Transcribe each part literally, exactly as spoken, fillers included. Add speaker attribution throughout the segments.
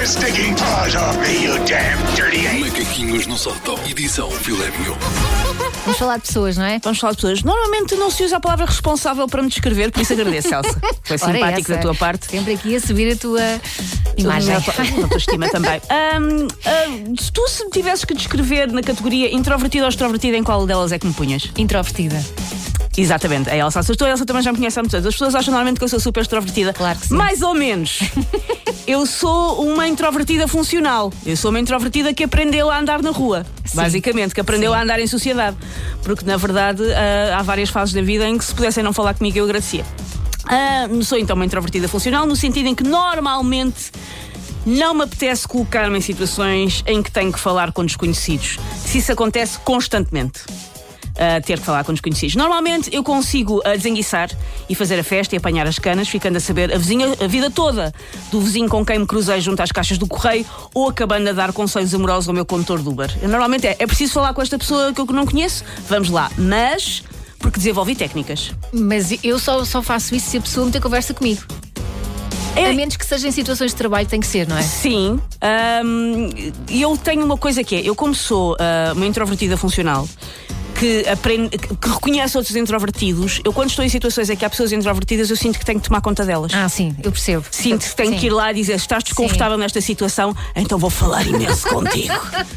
Speaker 1: stinking paws off me, you damn dirty ape!
Speaker 2: Macaquinhos no sótão. Edição filé mignon.
Speaker 3: Vamos falar de pessoas, não é?
Speaker 4: Vamos falar de pessoas. Normalmente não se usa a palavra responsável para me descrever, por isso agradeço, Elsa. Foi
Speaker 3: Ora,
Speaker 4: simpático
Speaker 3: essa.
Speaker 4: da tua parte.
Speaker 3: Sempre aqui a subir a tua imagem.
Speaker 4: A tua autoestima também. Ahm, ahm, se tu se tivesses que descrever na categoria introvertida ou extrovertida, em qual delas é que me punhas?
Speaker 3: Introvertida.
Speaker 4: Exatamente, a Elsa acertou. A Elsa também já me conhece há muitos anos. As pessoas acham normalmente que eu sou super extrovertida.
Speaker 3: Claro que sim.
Speaker 4: Mais ou menos. Eu sou uma introvertida funcional. Eu sou uma introvertida que aprendeu a andar na rua.
Speaker 3: Sim.
Speaker 4: Basicamente, que aprendeu
Speaker 3: Sim.
Speaker 4: a andar em sociedade. Porque, na verdade, ah, há várias fases da vida em que se pudessem não falar comigo, eu agradecia. Ah, sou então uma introvertida funcional, no sentido em que normalmente não me apetece colocar-me em situações em que tenho que falar com desconhecidos. Se isso acontece constantemente. A ter que falar com desconhecidos. Normalmente eu consigo a desenguiçar e fazer a festa e apanhar as canas, ficando a saber a, vizinha, a vida toda do vizinho com quem me cruzei junto às caixas do correio ou acabando a dar conselhos amorosos ao meu condutor de Uber. Eu, normalmente é, é preciso falar com esta pessoa que eu não conheço, vamos lá, mas porque desenvolvi técnicas.
Speaker 3: Mas eu só, só faço isso se a pessoa me ter conversa comigo.
Speaker 4: É,
Speaker 3: A menos que seja em situações de trabalho, tem que ser, não é?
Speaker 4: Sim, e eu tenho uma coisa que é, eu como sou uh, uma introvertida funcional, que, aprende, que, que reconhece outros introvertidos, eu quando estou em situações em que há pessoas introvertidas, eu sinto que tenho que tomar conta delas.
Speaker 3: Ah, sim, eu percebo.
Speaker 4: Sinto que tenho
Speaker 3: Sim.
Speaker 4: que ir lá e dizer: estás desconfortável
Speaker 3: Sim.
Speaker 4: nesta situação, então vou falar imenso contigo.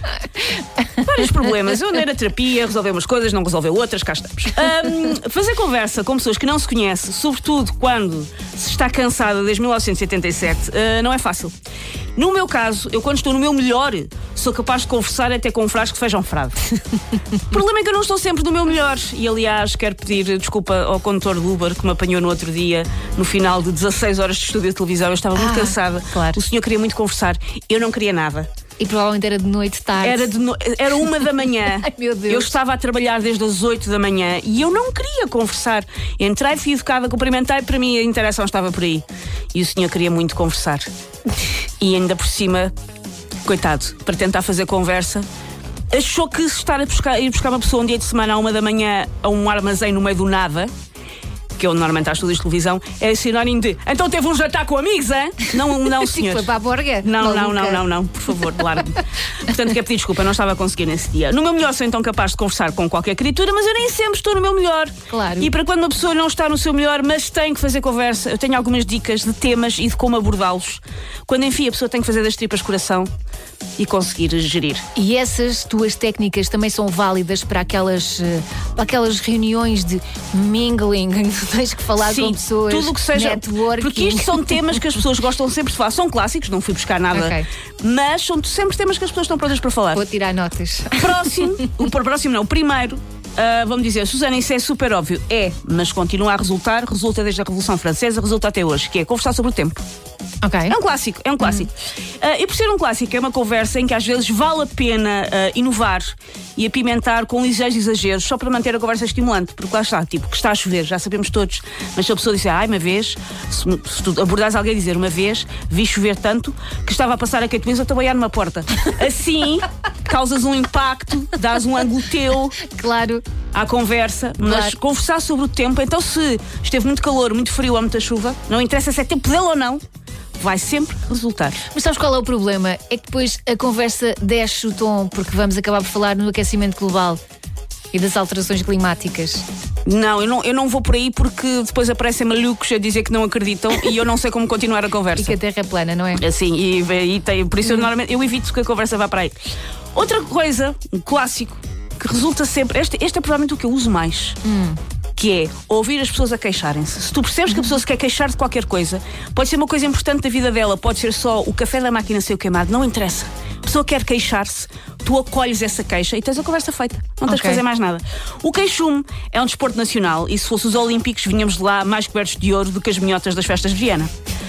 Speaker 4: Vários problemas. Eu andei na terapia, resolver umas coisas, não resolveu outras, cá estamos. Um, fazer conversa com pessoas que não se conhece, sobretudo quando se está cansada desde mil novecentos e oitenta e sete, uh, não é fácil. No meu caso, eu quando estou no meu melhor, sou capaz de conversar até com um frasco de feijão frado. O problema é que eu não estou sempre no meu melhor. E aliás, quero pedir desculpa ao condutor do Uber que me apanhou no outro dia, no final de dezasseis horas de estúdio de televisão. Eu estava muito
Speaker 3: Ah,
Speaker 4: cansada.
Speaker 3: claro.
Speaker 4: O senhor queria muito conversar. Eu não queria nada.
Speaker 3: E provavelmente era de noite, tarde.
Speaker 4: Era, de no... Era uma da manhã.
Speaker 3: Ai, meu Deus.
Speaker 4: Eu estava a trabalhar desde as oito da manhã e eu não queria conversar. Entrei, fui educada, cumprimentei, para mim a interação estava por aí. E o senhor queria muito conversar. E ainda por cima, coitado, para tentar fazer conversa, achou que estar a buscar, ir buscar uma pessoa um dia de semana à uma da manhã a um armazém no meio do nada, que é onde normalmente há estúdios de televisão, é sinónimo de então teve um jantar com amigos, hein? Não, não, senhor.
Speaker 3: Foi para a borga?
Speaker 4: Não, não,
Speaker 3: Maluca.
Speaker 4: não, não, não, por favor, largue-me. Portanto, quero pedir desculpa, não estava a conseguir nesse dia. No meu melhor sou então capaz de conversar com qualquer criatura, mas eu nem sempre estou no meu melhor.
Speaker 3: Claro.
Speaker 4: E para quando uma pessoa não está no seu melhor, mas tem que fazer conversa, eu tenho algumas dicas de temas e de como abordá-los. Quando, enfim, a pessoa tem que fazer das tripas coração e conseguir gerir.
Speaker 3: E essas tuas técnicas também são válidas para aquelas, eh, para aquelas reuniões de mingling em que tu tens que falar
Speaker 4: Sim,
Speaker 3: com pessoas,
Speaker 4: tudo o que seja.
Speaker 3: networking.
Speaker 4: Porque isto são temas que as pessoas gostam sempre de falar. São clássicos, não fui buscar nada.
Speaker 3: Ok.
Speaker 4: Mas são sempre temas que as pessoas estão prontas para falar.
Speaker 3: Vou tirar notas.
Speaker 4: Próximo, o próximo não, o primeiro, uh, vamos dizer, Susana, isso é super óbvio. É, mas continua a resultar, resulta desde a Revolução Francesa, resulta até hoje, que é conversar sobre o tempo.
Speaker 3: Ok.
Speaker 4: É um clássico, é um clássico. Uh, e por ser um clássico, é uma conversa em que às vezes vale a pena uh, inovar e apimentar com ligeiros exageros só para manter a conversa estimulante. Porque lá está, tipo, que está a chover, já sabemos todos. Mas se a pessoa disser, ai, uma vez, se, se tu abordares alguém a dizer, uma vez, vi chover tanto que estava a passar a Kate Winslet a trabalhar numa porta. Assim, causas um impacto, dás um ângulo teu
Speaker 3: Claro.
Speaker 4: à conversa, mas
Speaker 3: Claro.
Speaker 4: conversar sobre o tempo. Então, se esteve muito calor, muito frio ou muita chuva, não interessa se é tempo dele ou não, vai sempre resultar.
Speaker 3: Mas sabes qual é o problema? É que depois a conversa desce o tom, porque vamos acabar por falar no aquecimento global e das alterações climáticas.
Speaker 4: Não, eu não, eu não vou por aí porque depois aparecem malucos a dizer que não acreditam e eu não sei como continuar a
Speaker 3: E
Speaker 4: conversa.
Speaker 3: que a Terra é plana, não é?
Speaker 4: Assim, e, e tem, por isso eu, normalmente eu evito que a conversa vá para aí. Outra coisa, um clássico, que resulta sempre. Este, este é provavelmente o que eu uso mais.
Speaker 3: Hum.
Speaker 4: Que é ouvir as pessoas a queixarem-se. Se tu percebes que a pessoa se quer queixar de qualquer coisa, pode ser uma coisa importante da vida dela, pode ser só o café da máquina ser queimado, não interessa. A pessoa quer queixar-se, tu acolhes essa queixa e tens a conversa feita. Não tens
Speaker 3: Ok.
Speaker 4: que fazer mais nada. O queixume é um desporto nacional e se fosse os Olímpicos vinhamos de lá mais cobertos de ouro do que as minhotas das festas de Viena.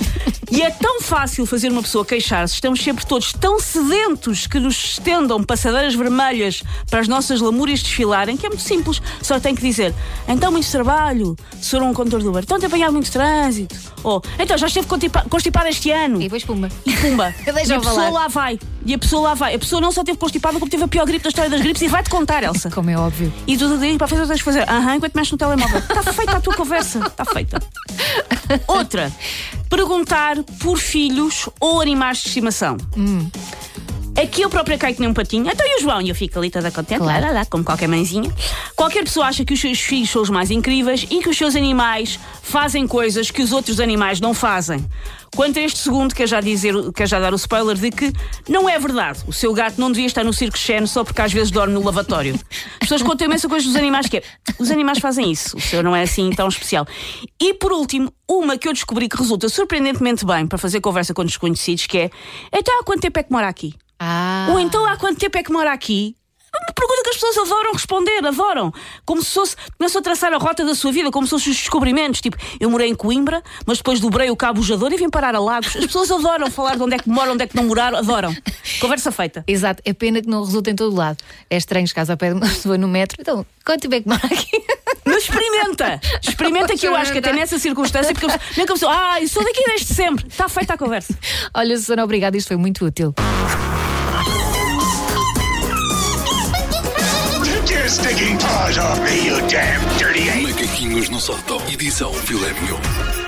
Speaker 4: E é tão fácil fazer uma pessoa queixar-se, estamos sempre todos tão sedentos que nos estendam passadeiras vermelhas para as nossas lamúrias desfilarem, que é muito simples. Só tem que dizer, então muito trabalho, se for um condutor do Uber, então tem apanhado muito trânsito. Ou, então já esteve constipa- constipado este ano.
Speaker 3: E depois pumba.
Speaker 4: E pumba.
Speaker 3: Deixa
Speaker 4: E a
Speaker 3: eu
Speaker 4: pessoa
Speaker 3: falar.
Speaker 4: lá vai. E a pessoa lá vai. A pessoa não só teve constipada, como teve a pior gripe da história das gripes e vai-te contar, Elsa.
Speaker 3: Como é óbvio.
Speaker 4: E tu tens para fazer, tens de fazer aham, enquanto mexes no telemóvel. Está feita a tua conversa. Está feita. Outra. perguntar por filhos ou animais de estimação.
Speaker 3: Hum.
Speaker 4: Aqui eu própria caio que nem um patinho. Então e o João? E eu fico ali toda contente,
Speaker 3: Claro.
Speaker 4: lá, lá, lá, como qualquer mãezinha. Qualquer pessoa acha que os seus filhos são os mais incríveis e que os seus animais fazem coisas que os outros animais não fazem. Quanto a este segundo, quer já, dizer, quer já dar o spoiler de que não é verdade. O seu gato não devia estar no circo Xen só porque às vezes dorme no lavatório. As pessoas contam imensa coisa dos animais que é, os animais fazem isso. O seu não é assim tão especial. E por último, uma que eu descobri que resulta surpreendentemente bem para fazer conversa com desconhecidos, que é: então há quanto tempo é que mora aqui?
Speaker 3: Ah.
Speaker 4: Ou então há quanto tempo é que mora aqui? Uma pergunta que as pessoas adoram responder, adoram. Como se fosse, começam a traçar a rota da sua vida, como se fossem os descobrimentos. Tipo, eu morei em Coimbra, mas depois dobrei o Cabo Bujador e vim parar a Lagos. As pessoas adoram falar de onde é que moram, onde é que não moraram, adoram. Conversa feita.
Speaker 3: Exato, é pena que não resulta em todo lado. É estranho, se caso ao pé de uma pessoa no metro. Então, quanto tempo é que mora aqui?
Speaker 4: Mas experimenta! Experimenta que eu acho que até nessa circunstância, porque nem que a pessoa, ah, eu sou daqui desde sempre. Está feita a conversa.
Speaker 3: Olha, Susana, obrigada, isto foi muito útil.
Speaker 1: Take your stinking paws off me, you damn dirty ape!
Speaker 2: Macaquinhos no sótão. Edição Filé Mignon.